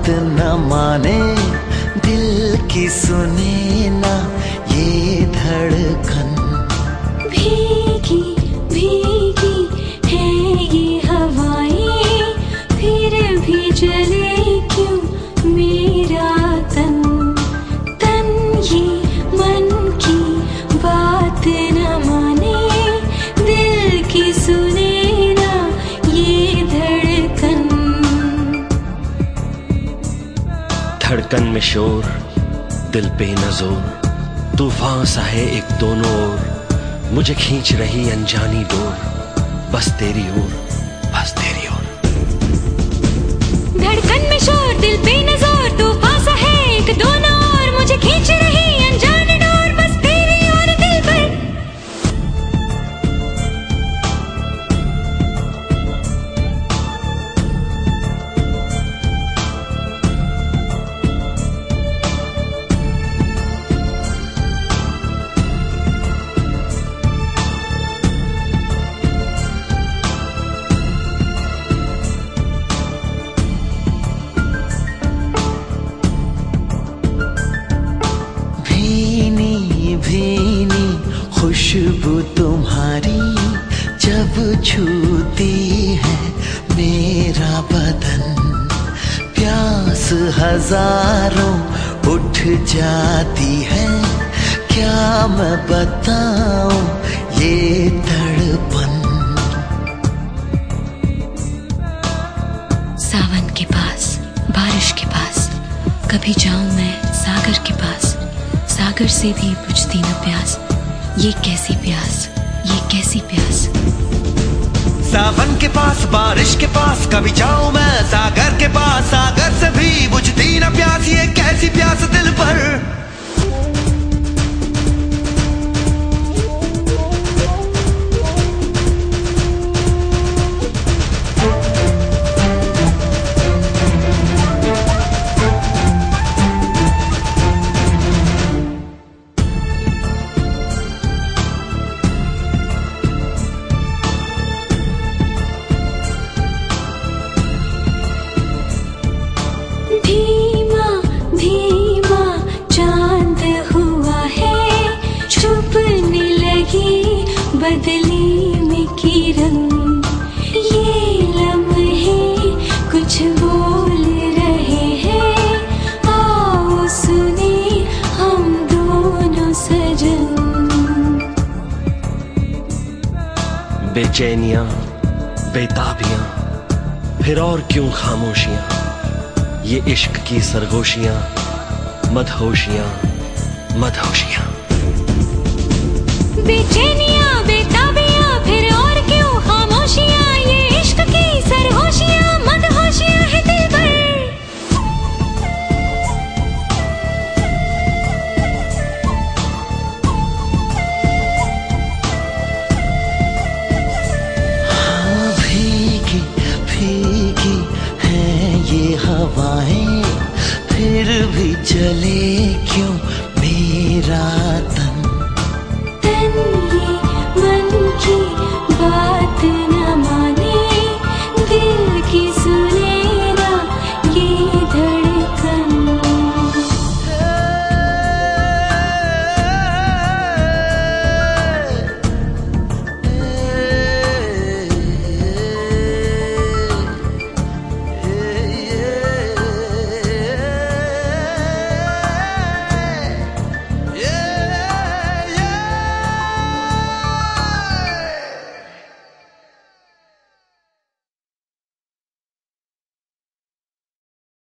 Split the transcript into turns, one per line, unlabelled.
न माने, दिल की सुने ना ये धड़कन।
भीगी भीगी है ये हवाएं, फिर भी जले क्यों मेरा तन। तन ये मन की बात न माने, दिल की सुने ना ये धड़कन।
धड़कन में शोर, दिल पे नजोर, तूफान सा है एक दोनों ओर, मुझे खींच रही अनजानी डोर, बस तेरी ओर, बस तेरी ओर।
धड़कन में शोर, दिल पे नजर, तूफान सा है एक दोनों ओर, मुझे खींच रही अनजानी डोर, बस तेरी ओर दिल पर।
भीनी खुशबू तुम्हारी जब छूती है मेरा बदन, प्यास हजारों उठ जाती है, क्या मैं बताऊं ये तड़पन।
सावन के पास, बारिश के पास, कभी जाऊं मैं सागर के पास, सागर से भी बुझती न प्यास, ये कैसी प्यास, ये कैसी प्यास।
सावन के पास, बारिश के पास, कभी जाऊं मैं सागर के पास, सागर से भी बुझती न प्यास, ये कैसी प्यास दिल पर।
धीमा धीमा चांद हुआ है, छुपने लगी बदली में किरण, ये लम्हे कुछ बोल रहे हैं, आओ सुने हम दोनों सजन।
बेचैनियां, बेताबियां, फिर और क्यों खामोशियां, ये इश्क की सरगोशियां, मदहोशियां, मदहोशियां।
बेचैनियां, बेताबियां, फिर और क्यों खामोशियां, ये इश्क की सरगोशियां, मदहोशियां है दिल पर।
हाँ, भीगी भीगी है ये हवाएं, फिर भी चले क्यों